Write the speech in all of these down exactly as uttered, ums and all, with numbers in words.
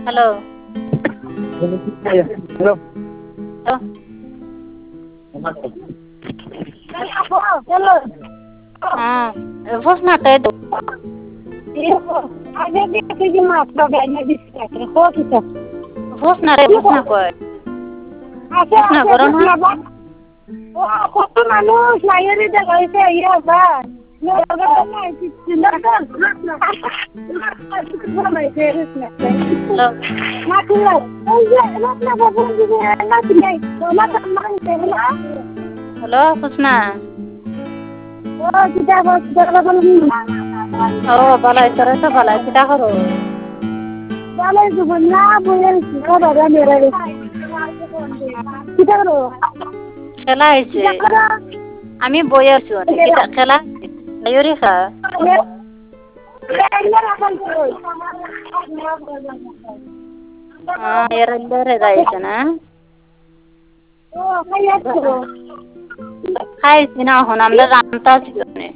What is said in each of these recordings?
Halo. Halo. Halo. Halo. Ah, Fusna itu. Iya, ada di sini mas, bagainya di sini. Oh kita. Fusna re, Fusna koi. Ada Fusna ada koro Fusna na. ba? Oh, aku tuh manus, lahir di Jakarta iya ba. Ya udah kan itu silakan. Halo. Makulah. Oh iya, Fusna ba pun juga enak nih. Mama teman saya. Halo, Fusna. Oh, kita mau kita belum. Oh, balai terasa balai kita koro. Balai sebenarnya boleh kita ada merah. Kita karo. Khela aise. Kita karo. Ami boyar chun. Kita khela. Ayuri kha. Ah, yerandare raise na. Oh, kayak karo. Hai sina honamda ranta chune.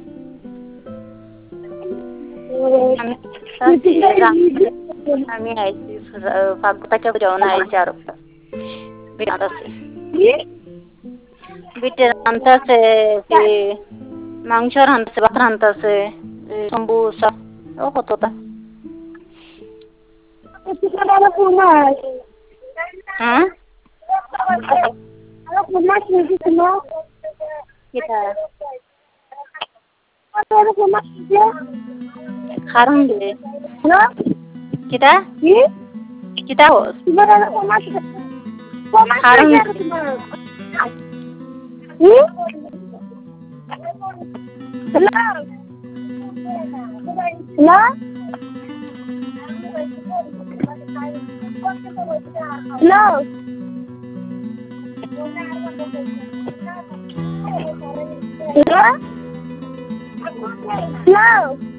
Ami aise fagta ke jauna aise aro. Binata se. Bitte ranta se ki mangshor ranta se batra ranta se sambusa. Oh kotota. Kita ada pumas. Hah? Ada pumas di sana. Kita Ada pumas dia. kharum de. Halo? Kita? Iya? Kita hos. Kita ada pumas. Pumas Harum. dia. Iya? Halo? Halo? Halo? Halo? Halo?